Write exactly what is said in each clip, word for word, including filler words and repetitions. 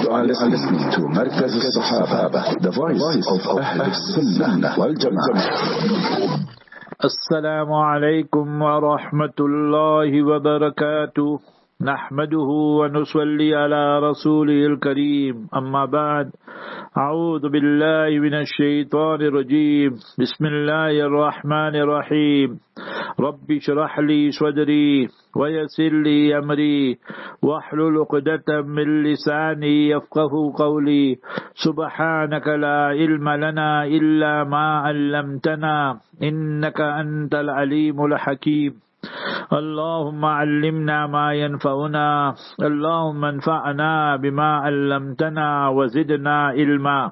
You are listening to Markaz al-Sahaba, the voice of Ahl Sunnah wal Jama'ah. Assalamu alaikum wa rahmatullahi wa barakatuh. Nahmaduhu wa nusalli ala rasulihil kareem. Amma ba'd. A'udhu billahi minash shaitanir rajeem. Bismillahir rahmanir rahim. Rabbi shrah li sadri wa yassir li amri wahlul 'uqdatam min lisani yafqahu qawli. Subhanaka la ilma lana illa ma 'allamtana innaka antal alimul hakim. Allahumma allimna ma yanfa'una, Allahumma anfa'na bima 'allamtana wa zidna ilma.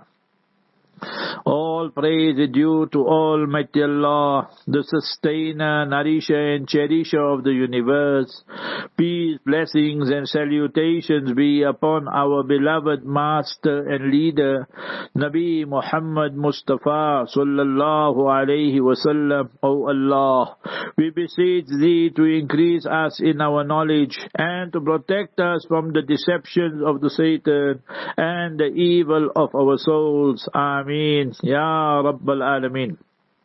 All praise is due to Almighty Allah, the sustainer, nourisher and cherisher of the universe. Peace, blessings and salutations be upon our beloved master and leader, Nabi Muhammad Mustafa sallallahu alayhi wasallam. O Allah, we beseech Thee to increase us in our knowledge and to protect us from the deceptions of the Satan and the evil of our souls. Ameen. Ya Rabbal Alameen.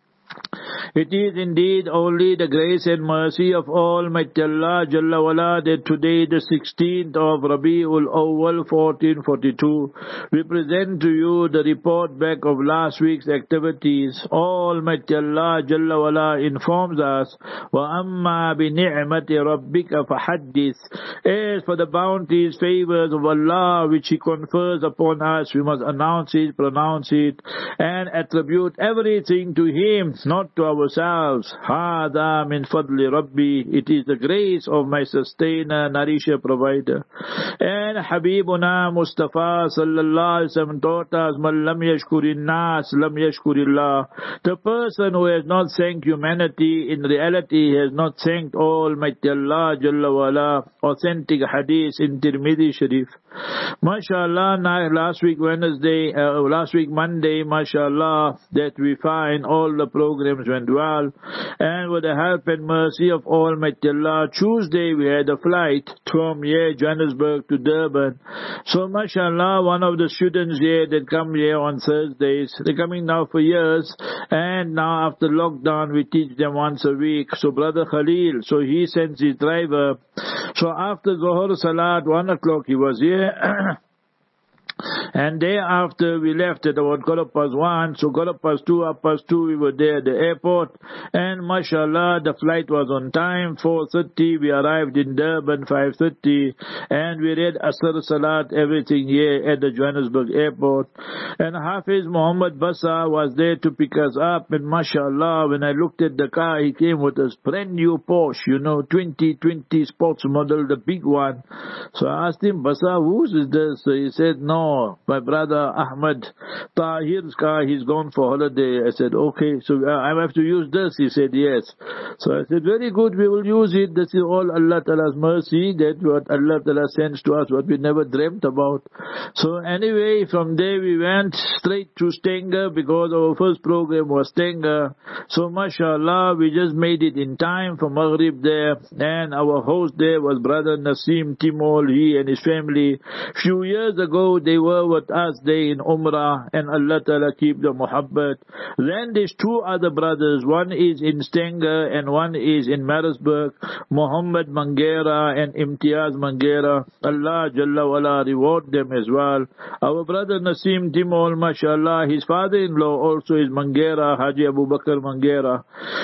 It is indeed only the grace and mercy of Almighty Allah Jalla wala that today, the sixteenth of Rabiul Awwal fourteen forty-two, we present to you the report back of last week's activities. Almighty Allah Jalla wala informs us, Wa amma bi ni'mati rabbika fahaddith. As for the bounties, favors of Allah which He confers upon us, we must announce it, pronounce it, and attribute everything to Him, not to ourselves. Hada min fadli Rabbi. It is the grace of my sustainer, nourisher, provider. And Habibuna Mustafa sallallahu alaihi wasallam taught us, Man lam yashkurin nas, lam yashkurillah. The person who has not thanked humanity, in reality has not thanked Almighty Allah Jalla wala. Authentic hadith in Tirmidhi Sharif. MashaAllah, last week Wednesday, uh, last week Monday, MashaAllah, that we find all the programs went well, and with the help and mercy of Almighty Allah, Tuesday we had a flight from here, Johannesburg to Durban. So MashaAllah, one of the students here that come here on Thursdays, they're coming now for years, and now after lockdown we teach them once a week. So Brother Khalil, so he sends his driver. So after Zohar Salat, one o'clock he was here. And thereafter we left at about quarter past one, so quarter past two, half past two we were there at the airport, and mashallah the flight was on time. Four thirty we arrived in Durban, five thirty, and we read Asr Salat, everything here at the Johannesburg airport. And Hafiz Muhammad Basa was there to pick us up, and mashallah when I looked at the car, he came with a brand new Porsche, you know, twenty twenty sports model, the big one. So I asked him, Basa, whose is this? So he said, no, my brother Ahmad Tahir's car, he's gone for holiday. I said, okay, so uh, I have to use this. He said, yes. So I said, very good, we will use it. This is all Allah Ta'ala's mercy, that what Allah Ta'ala sends to us, what we never dreamt about. So anyway, from there we went straight to Stenger, because our first program was Stenger. So mashallah, we just made it in time for Maghrib there, and our host there was Brother Nasim Timol, he and his family. Few years ago, they were with us there in Umrah, and Allah Ta'ala keep the muhabbat. Then there's two other brothers, one is in Stenger and one is in Maritzburg, Muhammad Mangera and Imtiaz Mangera. Allah Jalla wala reward them as well. Our brother Nasim Timol, mashallah, his father-in-law also is Mangera, Haji Abu Bakr Mangera.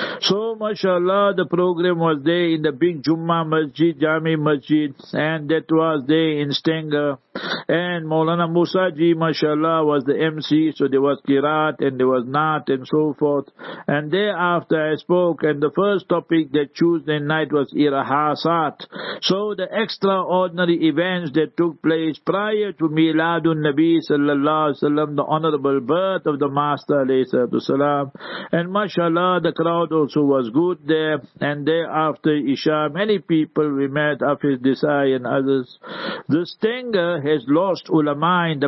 So mashallah, the program was there in the big Jummah Masjid, Jami Masjid, and that was there in Stenger. And Maulana Musa Ji, mashallah, was the M C, so there was Kirat and there was Naat and so forth. And thereafter I spoke, and the first topic that Tuesday night was Irahasat. So the extraordinary events that took place prior to Miladun Nabi sallallahu alaihi wasallam, the honorable birth of the Master alayhi salatu salam. And mashallah, the crowd also was good there. And thereafter Isha, many people we met, Hafiz Desai and others. The Stenger has lost ulama in the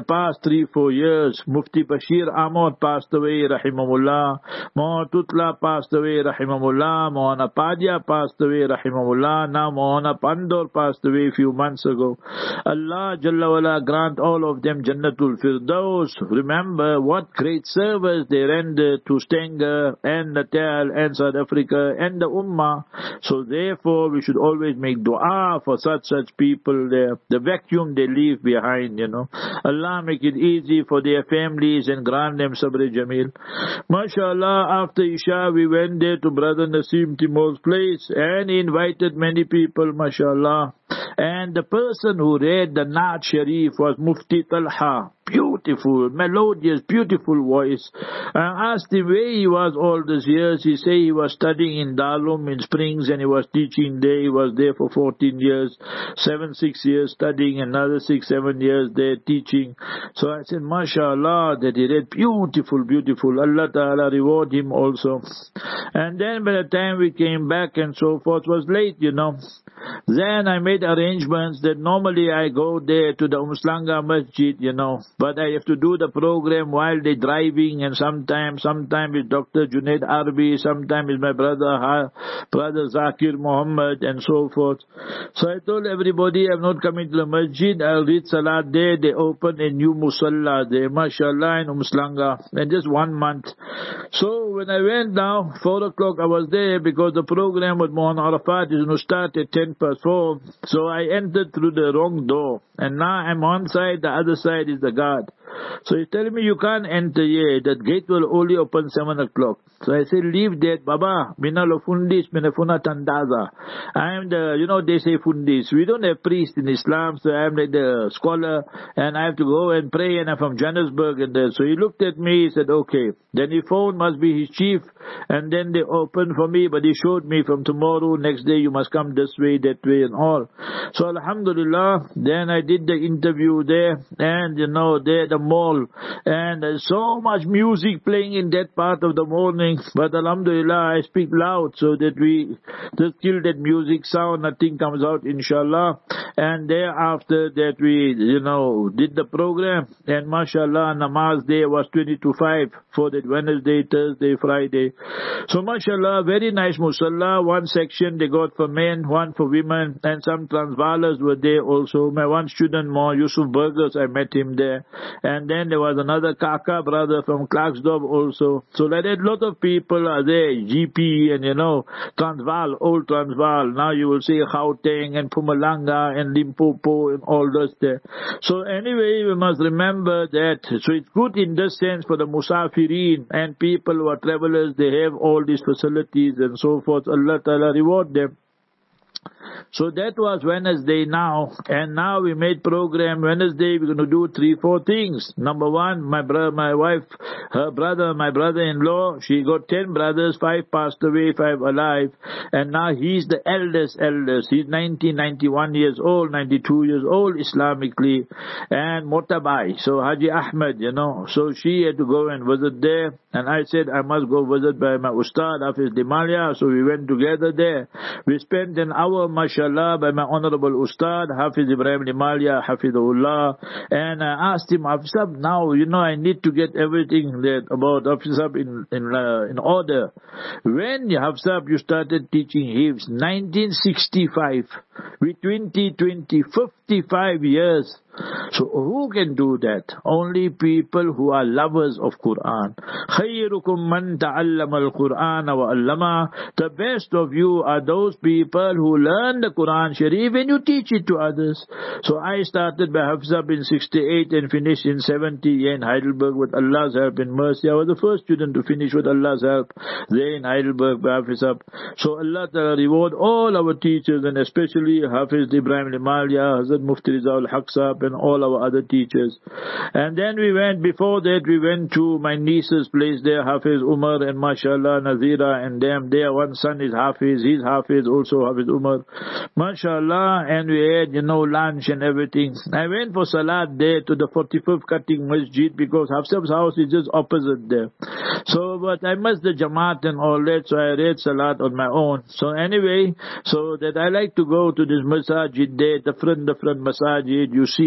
past three, four years. Mufti Bashir Ahmad passed away, rahimahullah. Maulana Tutla passed away, rahimahullah. Maulana Padia passed away, rahimahullah. Now Maulana Pandor passed away a few months ago. Allah Jalla wala grant all of them Jannatul Firdaus. Remember what great service they rendered to Stenger and Natal and South Africa and the Ummah. So therefore we should always make dua for such such people there. The vacuum they leave behind, you know. Allah make it easy for their families and grant them sabr jameel. MashaAllah, after Isha we went there to Brother Nasim Timur's place and he invited many people, MashaAllah. And the person who read the Naat Sharif was Mufti Talha. Beautiful, melodious, beautiful voice. I asked him where he was all these years. He said he was studying in Darulum in Springs and he was teaching there. He was there for fourteen years, seven, six years studying, another six, seven years there teaching. So I said, MashaAllah, that he read beautiful, beautiful. Allah Ta'ala reward him also. And then by the time we came back and so forth, it was late, you know. Then I made arrangements that normally I go there to the Umslanga Masjid, you know, but I have to do the program while they're driving, and sometimes, sometimes it's Doctor Junaid Arbi, sometimes it's my brother, ha, brother Zakir Muhammad, and so forth. So I told everybody, I'm not coming to the Masjid, I'll read Salat there. They opened a new Musalla there, MashaAllah, in Umslanga, and just one month. So when I went down, four o'clock I was there because the program with Mohan Arafat is going to start at ten past four. So I entered through the wrong door. And now I'm on side, the other side is the guard. So he's telling me you can't enter here. That gate will only open seven o'clock. So I said, leave that, Baba. Mina lo fundis, mina funa tandaza. I am the, you know, they say fundis. We don't have priests in Islam, so I am like the scholar, and I have to go and pray, and I'm from Johannesburg. And there. So he looked at me, he said, okay. Then he phoned, must be his chief, and then they opened for me, but he showed me from tomorrow, next day you must come this way, that way, and all. So Alhamdulillah, then I did the interview there, and you know, there the mall, and there's so much music playing in that part of the morning, but Alhamdulillah, I speak loud so that we just kill that music sound, nothing comes out, inshallah. And thereafter that we, you know, did the program, and mashallah, namaz day was twenty to five for that Wednesday, Thursday, Friday. So mashallah, very nice musalla. One section they got for men, one for women, and some Transvalers were there also. My one student more, Yusuf Burgers, I met him there. And then there was another Kaka brother from Klerksdorp also. So like that, lot of people are there, G P and you know, Transvaal, old Transvaal. Now you will see Gauteng and Mpumalanga and Limpopo and all those there. So anyway, we must remember that. So it's good in this sense for the Musafirin and people who are travelers, they have all these facilities and so forth. Allah Ta'ala reward them. So that was Wednesday now, and now we made program Wednesday. We're going to do three, four things. Number one, my brother, my wife, her brother, my brother-in-law, she got ten brothers, five passed away, five alive, and now he's the eldest, eldest. He's nineteen, ninety-one years old, ninety-two years old Islamically, and Motabai, so Haji Ahmed, you know, so she had to go and visit there, and I said I must go visit by my Ustad, Hafiz Dimalia, so we went together there. We spent an hour, mashallah, by my honorable Ustad, Hafiz Ibrahim Dimalia, Hafizullah, and I asked him, Hafizab, now, you know, I need to get everything that about Hafizab in in, uh, in order. When, Hafizab, you started teaching Hifz? nineteen sixty-five, with twenty, twenty, fifty-five years. So who can do that? Only people who are lovers of Quran. خَيْرُكُمْ مَنْ تَعَلَّمَ الْقُرْآنَ وَعَلَّمَهُ. The best of you are those people who learn the Quran Sharif and you teach it to others. So I started by Hafzab in sixty-eight and finished in seventy in Heidelberg with Allah's help and mercy. I was the first student to finish with Allah's help there in Heidelberg by Hafizab. So Allah Ta'ala reward all our teachers, and especially Hafiz Ibrahim Limalia, Hazrat Mufti Rizal Haqsab, and all our other teachers. And then we went, before that we went to my niece's place there, Hafiz Umar and mashallah Nazira and them there. One son is Hafiz, he's Hafiz also, Hafiz Umar, mashallah. And we had, you know, lunch and everything. I went for Salat there to the forty-fifth cutting Masjid because Hafsab's house is just opposite there. So, but I missed the Jamaat and all that, so I read Salat on my own. So anyway, so that I like to go to this Masajid there, the front, the front Masajid, you see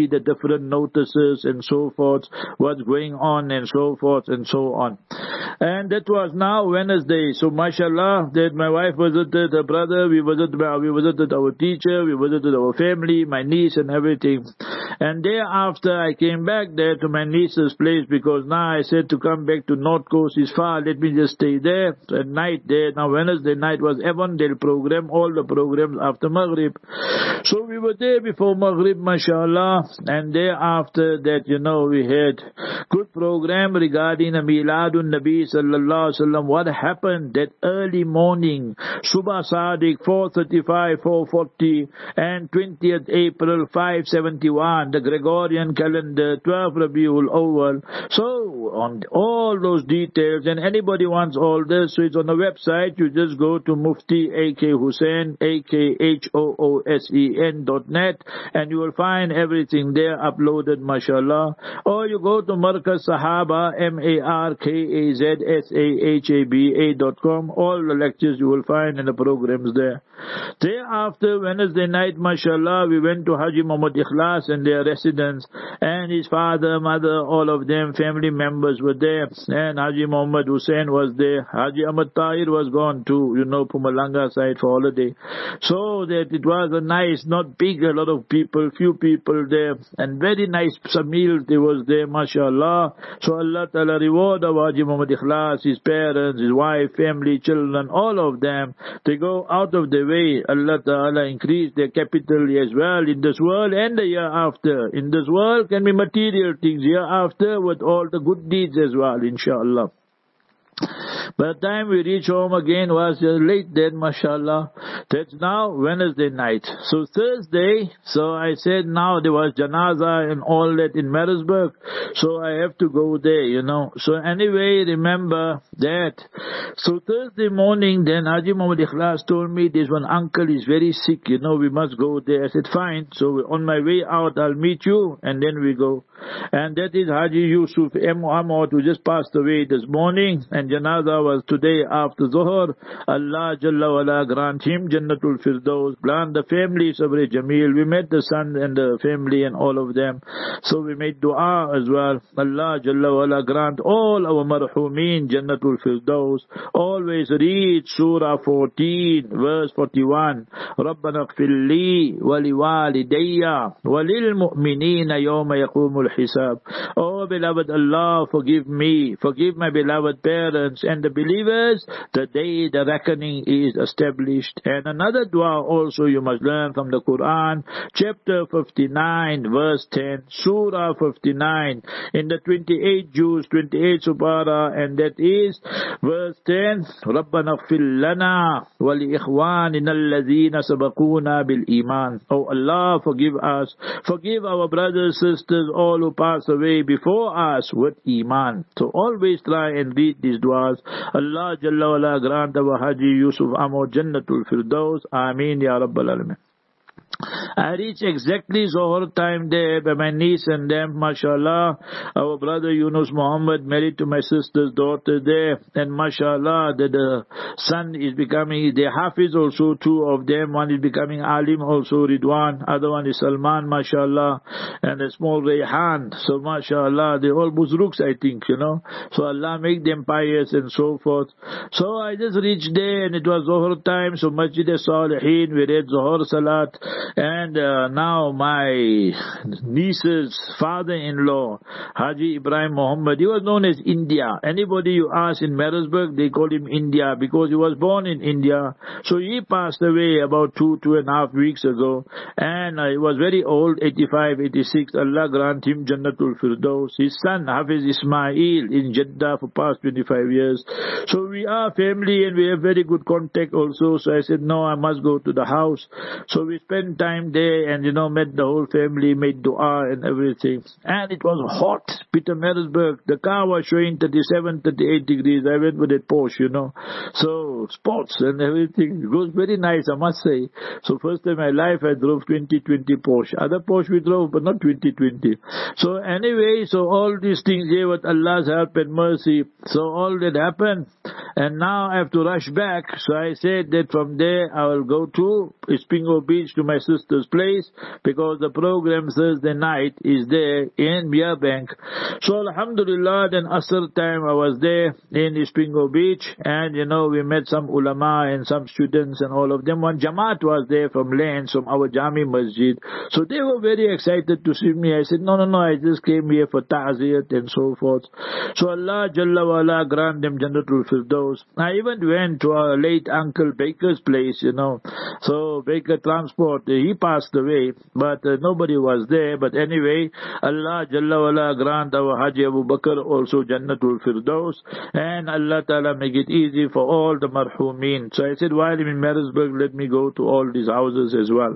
the different notices and so forth, what's going on and so forth and so on. And that was now Wednesday. So mashallah, that my wife visited her brother, we visited, we visited our teacher, we visited our family, my niece and everything. And thereafter I came back there to my niece's place, because now I said to come back to North Coast is far, let me just stay there at night there. Now Wednesday night was Avondale program, all the programs after Maghrib. So we were there before Maghrib, mashallah, and thereafter that, you know, we had good program regarding Miladun Nabi sallallahu alaihi wasallam. What happened that early morning, Subha Sadiq four thirty-five, four forty, and twentieth April five seventy-one, the Gregorian calendar, twelve Rabiul Awwal. So on all those details, and anybody wants all this, so it's on the website. You just go to Mufti A K Hussain, A K H O O S E N dot net, and you will find everything there uploaded, mashallah. Or you go to Markaz Sahaba, M A R K A Z S A H A B A dot com. All the lectures you will find in the programs there. Thereafter, Wednesday night, mashallah, we went to Haji Muhammad Ikhlas and their residence, and his father, mother, all of them, family members were there, and Haji Muhammad Hussain was there. Haji Ahmad Tahir was gone to, you know, Pumalanga side for holiday. So that it was a nice, not big, a lot of people, few people there, and very nice meals there was there, mashallah. So Allah Ta'ala reward of Haji Muhammad Ikhlas, his parents, his wife, family, children, all of them. They go out of their way. Allah Ta'ala increase their capital as well in this world and the year after. In this world can be material things, year after with all the good deeds as well, inshallah. By the time we reach home again was late then, mashallah. That's now Wednesday night. So Thursday, so I said now there was janaza and all that in Marisburg, so I have to go there, you know. So anyway, remember that. So Thursday morning then Haji Muhammad Ikhlas told me this one uncle is very sick, you know, we must go there. I said fine. So on my way out I'll meet you and then we go. And that is Haji Yusuf M. Muhammad, who just passed away this morning, and janaza was today after Zuhur. Allah Jalla wala grant him Jannatul Firdaus. Grant the family Sabri Jameel. We met the son and the family and all of them. So we made dua as well. Allah Jalla wala grant all our marhumeen Jannatul Firdaus. Always read Surah fourteen, verse forty-one. Rabbana ighfir li wa liwalidayya wa lil mu'minina yawma yaqumul hisab. Oh beloved Allah, forgive me, forgive my beloved parents and the believers the day the reckoning is established. And another dua also you must learn from the Quran, chapter fifty-nine, verse ten, Surah fifty-nine, in the twenty-eight Juz, twenty-eight Subara, and that is verse ten. Rabbana ighfir lana wa li ikhwanina alladhina sabaquna bil iman. Oh Allah, forgive us, forgive our brothers, sisters, all who pass away before us with iman. So always try and read these duas. Allah Jalla wala grant our Haji Yusuf Ahmad Jannatul Firdaus. Ameen Ya Rabbal Alamin. I reached exactly Zohar time there by my niece and them, mashallah. Our brother Yunus Muhammad married to my sister's daughter there, and mashallah, that the son is becoming, the Hafiz also, two of them, one is becoming Alim also, Ridwan, other one is Salman, mashallah, and a small Rayhan. So mashallah, they're all Buzruks, I think, you know. So Allah make them pious and so forth. So I just reached there and it was Zohar time, so Masjid al-Salihin, we read Zohar Salat. And uh, now my niece's father-in-law, Haji Ibrahim Muhammad, he was known as India. Anybody you ask in Marisburg, they call him India because he was born in India. So he passed away about two, two and a half weeks ago. And uh, he was very old, eighty-five, eighty-six. Allah grant him Jannatul Firdaus. His son, Hafiz Ismail, in Jeddah for past twenty-five years. So we are family and we have very good contact also. So I said, no, I must go to the house. So we spent time there and, you know, met the whole family, made dua and everything. And it was hot, Peter Marisburg. The car was showing thirty-seven, thirty-eight degrees. I went with a Porsche, you know. So, sports and everything. It was very nice, I must say. So, first time in my life, I drove twenty twenty Porsche. Other Porsche we drove, but not twenty twenty. So, anyway, so all these things here with Allah's help and mercy. So, all that happened. and now I have to rush back. So I said that from there I will go to Ispingo Beach to my sister's place, because the program Thursday night is there in Merebank. So Alhamdulillah, then Asr time I was there in Ispingo Beach, and you know, we met some ulama and some students and all of them. One Jamaat was there from Lens, from our Jami Masjid. So they were very excited to see me. I said, no, no, no, I just came here for ta'ziyat and so forth. So Allah Jalla wa Ala grant them Jannatul Firdaus. I even went to our late uncle Baker's place, you know. So Baker Transport, he passed away, but uh, nobody was there. But anyway, Allah Jalla wa Ala grant our Haji Abu Bakr also Jannatul Firdaus, and Allah Ta'ala make it easy for all the marhumeen. So I said, while I'm in Maritzburg, let me go to all these houses as well.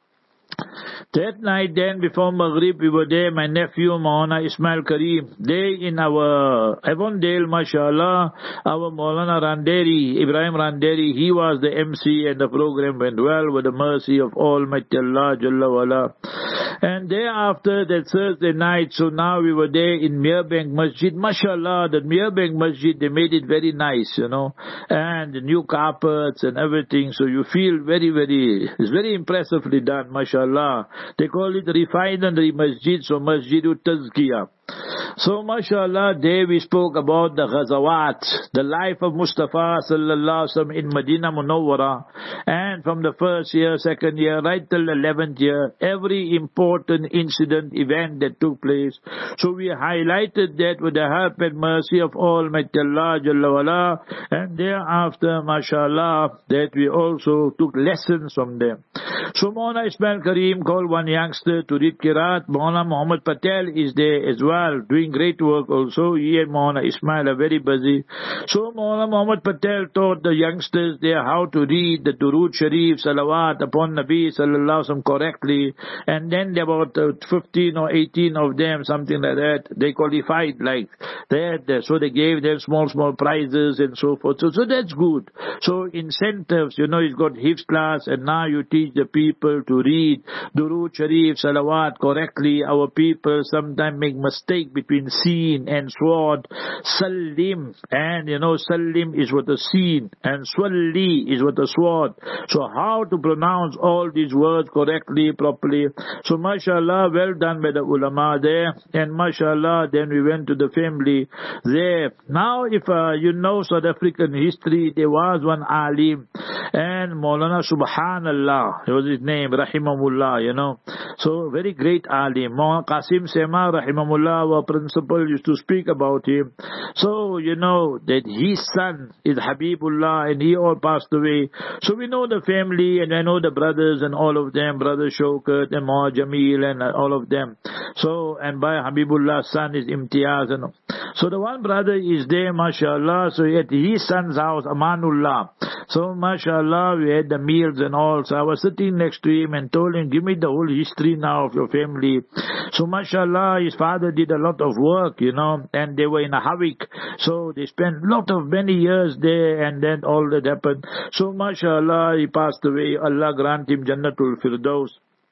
That night then, before Maghrib, we were there, my nephew, Maulana Ismail Kareem, they in our Avondale, mashallah, our Maulana Randeri, Ibrahim Randeri, he was the M C, and the program went well with the mercy of Almighty Allah, Jalla wala. And thereafter, that Thursday night, so now we were there in Merebank Masjid, mashallah, that Merebank Masjid, they made it very nice, you know, and the new carpets and everything, so you feel very, very, it's very impressively done, mashallah. They call it Refinery Masjid, so Masjidut Tazkiyah. So, mashallah, there we spoke about the Ghazawat, the life of Mustafa sallallahu alaihi wasallam in Medina Munawwara, and from the first year, second year, right till the eleventh year, every important incident, event that took place. So we highlighted that with the help and mercy of Almighty Allah Jalla wala, and thereafter, mashallah, that we also took lessons from them. So Maulana Ismail Kareem called one youngster to read Qiraat. Maulana Muhammad Patel is there as well, doing great work also. He and Maulana Ismail are very busy. So Maulana Muhammad Patel taught the youngsters there how to read the Durood Sharif, Salawat upon Nabi Sallallahu Alaihi Wasallam correctly. And then there were about uh, fifteen or eighteen of them, something like that. They qualified like that. So they gave them small, small prizes and so forth. So, so that's good. So incentives, you know, he's got Hifz class, and now you teach the people to read Durood Sharif, Salawat correctly. Our people sometimes make mistake between Seen and Swad. Salim, and you know, Salim is with the Seen, and Swalli is with the Swad. So how to pronounce all these words correctly, properly. So mashallah, well done by the ulama there, and mashallah, then we went to the family there. Now if uh, you know South African history, there was one alim, and Maulana Subhanallah, it was his name, Rahimahullah, you know. So very great alim. Maulana Qasim Sema, Rahimahullah, our principal, used to speak about him. So, you know, that his son is Habibullah, and he all passed away. So we know the family, and I know the brothers and all of them, Brother Shaukat and Ma Jamil and all of them. So, and by Habibullah's son is Imtiaz. And so the one brother is there, mashallah, so at his son's house, Amanullah. So, mashallah, we had the meals and all. So I was sitting next to him and told him, give me the whole history now of your family. So, mashallah, his father did a lot of work, you know, and they were in a Havik. So they spent a lot of many years there, and then all that happened. So, mashallah, he passed away. Allah grant him Jannatul Firdaus.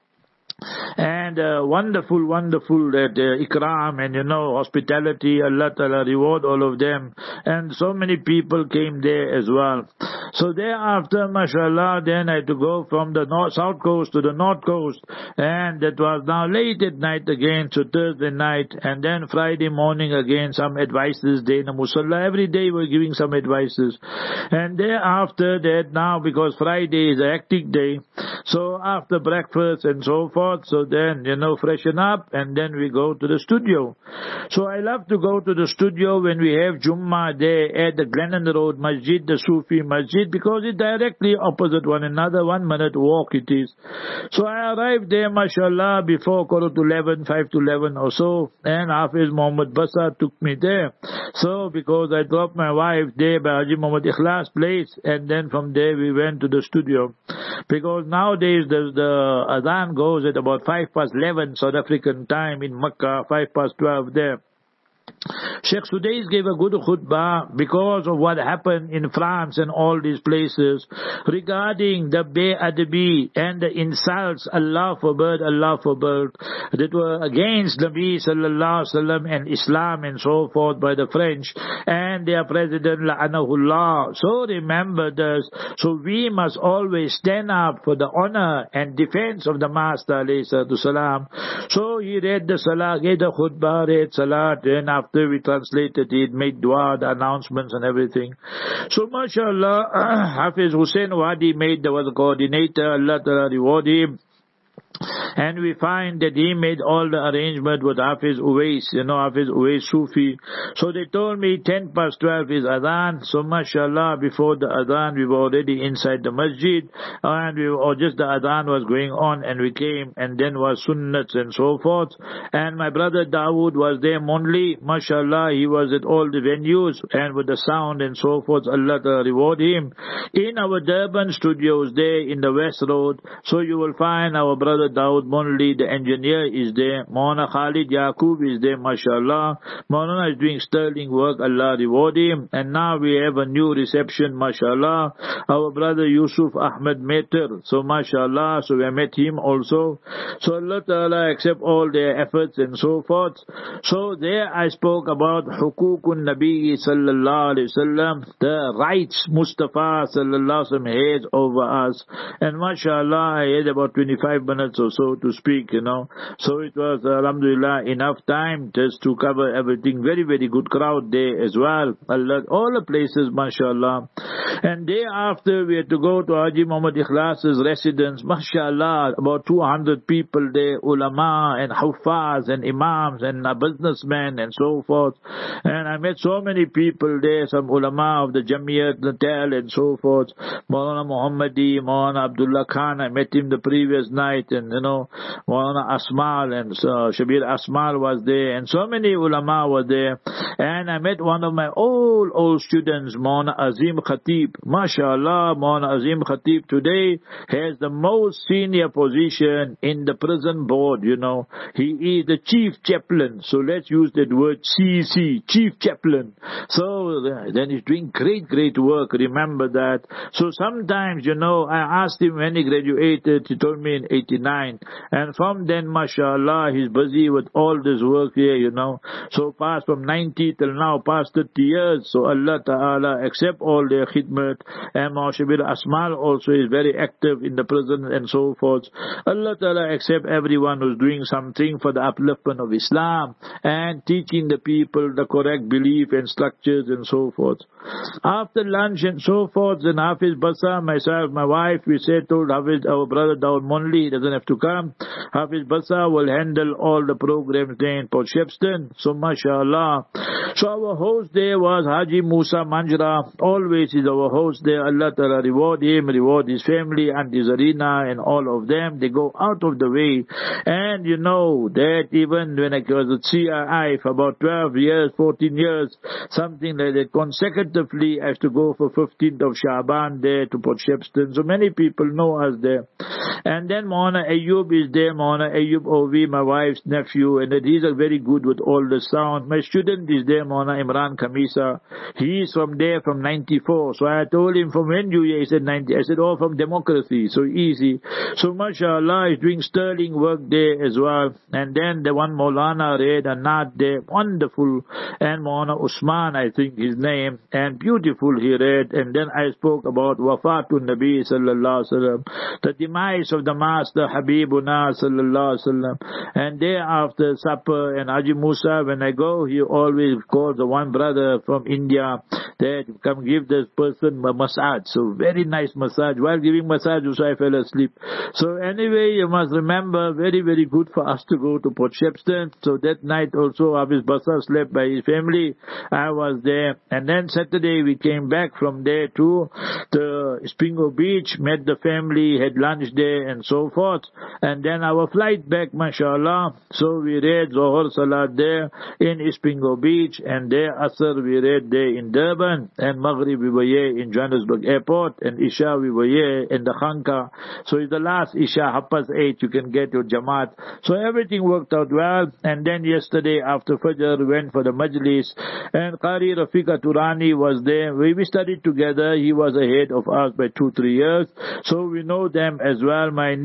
And uh, wonderful, wonderful that uh, ikram and you know hospitality, Allah Ta'ala reward all of them. And so many people came there as well. So thereafter, mashallah, then I had to go from the north, south coast to the north coast, and that was now late at night again, so Thursday night, and then Friday morning again, some advices day in the Musalla. Every day we're giving some advices. And thereafter that now, because Friday is a hectic day, so after breakfast and so forth, so then, you know, freshen up, and then we go to the studio. So I love to go to the studio when we have Jummah there at the Glennon Road Masjid, the Sufi Masjid, because it's directly opposite one another, one minute walk it is. So I arrived there, mashallah, before quarter to eleven, five to eleven or so, and Hafiz Muhammad Basar took me there. So because I dropped my wife there by Haji Muhammad Ikhlas place, and then from there we went to the studio. Because nowadays the, the Adhan goes at about five past eleven South African time in Makkah, five past twelve there. Sheikh Sudais gave a good khutbah because of what happened in France and all these places regarding the Be'adabi and the insults, Allah forbid, Allah forbid, that were against Nabi Sallallahu Alaihi Wasallam and Islam and so forth by the French. And and their president, la'anahullah. So remember this. So we must always stand up for the honor and defense of the Master, alayhi salatu salam. So he read the salah, gave the khutbah, read salat, and after we translated it, made dua, the announcements and everything. So mashallah, Hafiz Hussein Wadi made the, was the coordinator, Allah Ta'ala reward him. And we find that he made all the arrangement with Hafiz Uwais, you know, Hafiz Uwais Sufi. So they told me ten past twelve is Adhan. So mashallah, before the Adhan, we were already inside the masjid. And we were, or just the Adhan was going on and we came. And then was Sunnats and so forth. And my brother Dawood was there only. Mashallah, he was at all the venues. And with the sound and so forth, Allah to reward him. In our Durban studios there in the West Road. So you will find our brother Dawood Monli, the engineer, is there. Maulana Khalid Yaqub is there, mashallah. Maulana is doing sterling work, Allah reward him. And now we have a new reception, mashallah. Our brother Yusuf Ahmed Meter, so mashallah, so we met him also. So Allah Ta'ala accept all their efforts and so forth. So there I spoke about Hukukun Nabi sallallahu alayhi wasallam, the rights Mustafa sallallahu alayhi wasallam has over us. And mashallah, I had about twenty-five minutes or so to speak, you know. So it was, alhamdulillah, enough time just to cover everything. Very, very good crowd there as well. Allah, all the places, mashallah. And day after, we had to go to Haji Muhammad Ikhlas's residence. Mashallah, about two hundred people there, ulama and huffaz and imams and businessmen and so forth. And I met so many people there, some ulama of the Jamiyat, Natal and so forth. Maulana Muhammadi, Maulana Abdullah Khan, I met him the previous night. And you know, Maulana Asmal and uh, Shabir Asmal was there, and so many ulama were there. And I met one of my old, old students, Maulana Azim Khatib. MashaAllah, Maulana Azim Khatib today has the most senior position in the prison board, you know. He is the chief chaplain. So let's use that word C C, chief chaplain. So then he's doing great, great work. Remember that. So sometimes, you know, I asked him when he graduated, he told me in eighty-nine. And from then, mashallah, he's busy with all this work here, you know. So past from ninety till now, past thirty years. So Allah Ta'ala accept all their khidmat. And Mawshabir Asmal also is very active in the prison and so forth. Allah Ta'ala accept everyone who's doing something for the upliftment of Islam and teaching the people the correct belief and structures and so forth. After lunch and so forth, then Hafiz Basa, myself, my wife, we said, told Hafiz, our brother Dawood Monli, he doesn't have to come. Hafiz Basa will handle all the programs there in Port Shepstone. So mashallah. So our host there was Haji Musa Manjra. Always is our host there. Allah Ta'ala reward him, reward his family, Auntie Zarina and all of them. They go out of the way. And you know that even when I was at C I I for about twelve years, fourteen years, something like that, consecutively I have to go for fifteenth of Shaban there to Port Shepstone. So many people know us there. And then Maulana Ayyub is there, Maulana Ayyub Ovi, my wife's nephew, and that he's a very good with all the sound. My student is there, Maulana Imran Khamisa. He is from there from ninety-four. So I told him, from when you here? He said ninety. I said, oh, from democracy. So easy. So mashallah, he's doing sterling work there as well. And then the one Maulana read Anad there, wonderful. And Maulana Usman, I think his name, and beautiful he read. And then I spoke about Wafatun Nabi sallallahu alaihi wasallam, the demise of the Master Habibuna sallallahu alaihi wasallam. And there after supper and Haji Musa, when I go, he always calls the one brother from India that come give this person a massage. So very nice massage. While giving massage, also I fell asleep. So anyway, you must remember, very, very good for us to go to Port Shepstone. So that night also, Hafiz Basa slept by his family. I was there. And then Saturday we came back from there to the Spingo Beach, met the family, had lunch there and so forth. And then our flight back, mashallah. So we read Zohar Salat there in Spingo Beach, and there Asr we read there in Durban, and Maghrib we were here in Johannesburg Airport, and Isha we were here in the Khanka. So it's the last Isha, half past eight, you can get your Jamaat. So everything worked out well. And then yesterday after Fajr we went for the Majlis, and Qari Rafiqa Turani was there. We, we studied together. He was ahead of us by two, three years. So we know them as well. My niece is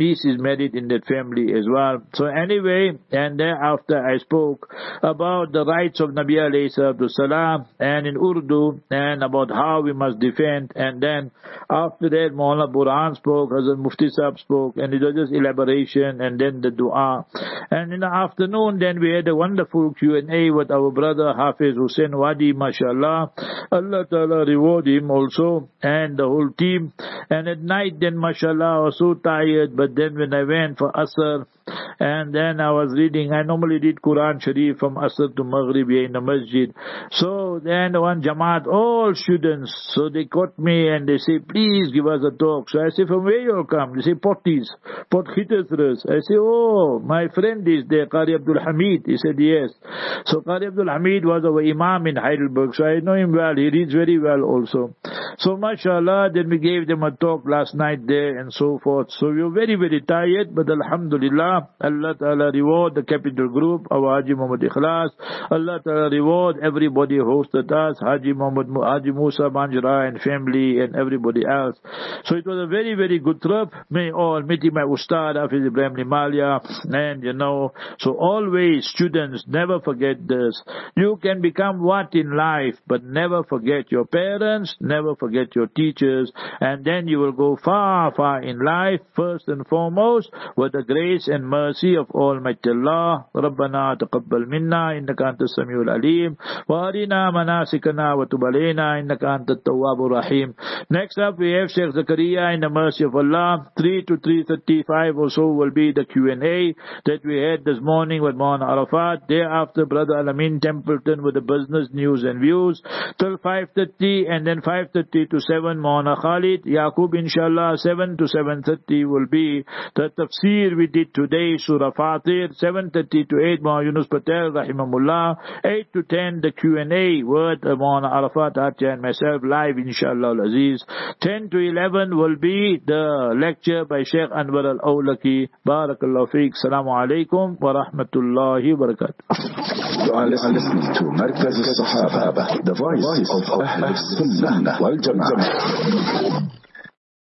married in that family as well. So anyway, and thereafter I spoke about the rights of Nabi alayhi salatu salam and in Urdu and about how we must defend. And then after that Maulana Burhan spoke, Hazrat Mufti Sahib spoke, and it was just elaboration and then the dua. And in the afternoon then we had a wonderful Q and A with our brother Hafiz Hussain Wadi, mashallah. Allah Ta'ala reward him also and the whole team. And at night then mashallah I was so tired, but then when I went for Asr and then I was reading, I normally read Quran Sharif from Asr to Maghrib in the masjid. So then one Jamaat, all students, so they caught me and they say, please give us a talk. So I say, from where you all come? They say, Potties, Port Khitasras. I say, oh, my friend is there, Qari Abdul Hamid. He said, yes. So Qari Abdul Hamid was our Imam in Heidelberg, so I know him well. He reads very well also. So mashallah, then we gave them a talk last night there and so forth. So we were very, very tired, but alhamdulillah, Allah Ta'ala reward the Capital Group, our Haji Muhammad Ikhlas. Allah Ta'ala reward everybody who hosted us, Haji Muhammad, Haji Musa Banjara and family and everybody else. So it was a very, very good trip. May all meeting my Ustad, Hafiz Ibrahim Limalia, and you know, so always students, never forget this. You can become what in life, but never forget your parents, never forget your teachers, and then you will go far, far in life, first and foremost, with the grace and mercy of Almighty Allah. Rabbana taqabbal minna, innaka antas samiul alim, wa arina manasikana wa tub alayna, innaka antat tawwabur rahim. Next up we have Sheikh Zakaria in the mercy of Allah. three to three thirty-five or so will be the Q and A that we had this morning with Maulana Arafat. Thereafter Brother Alamin Templeton with the business news and views till five thirty, and then five thirty to seven Maulana Khalid Yaqub inshallah. Seven to seven thirty will be the tafsir we did today, Surah Fatir. Seven thirty to eight Maulana Yunus Patel rahimahullah. Eight to ten the Q and A with Maulana Arafat Atya and myself live inshallah al-Aziz. Ten to eleven will be the lecture by Sheikh Anwar al-Awlaki. Barakallahu feek. Assalamu alaikum wa rahmatullahi wa barakatuh. You are listening to Markaz al-Sahaba, the voice of Ahl al-Sunnah wal Jama'ah.